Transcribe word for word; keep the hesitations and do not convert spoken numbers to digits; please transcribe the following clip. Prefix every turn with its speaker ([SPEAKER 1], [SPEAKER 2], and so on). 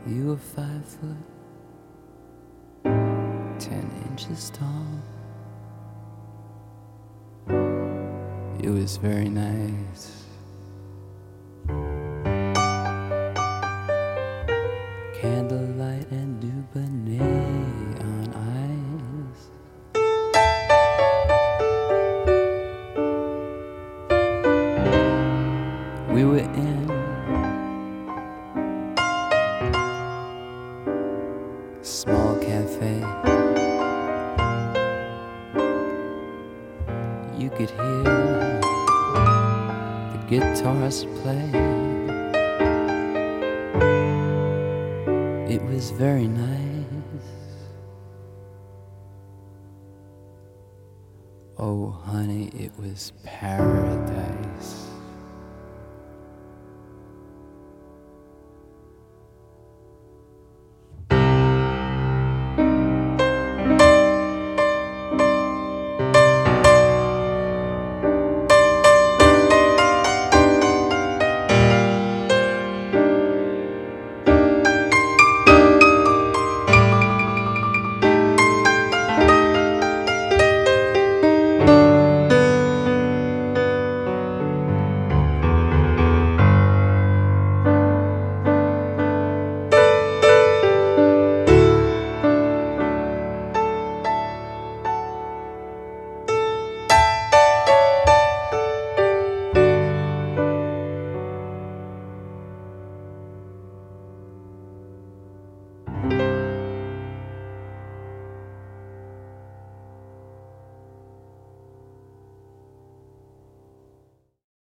[SPEAKER 1] You were five foot, ten inches tall. It was very nice. Candlelight and Dubonnet on ice. We were in a small cafe. You could hear the guitars play. It was very nice. Oh honey, it was paradise.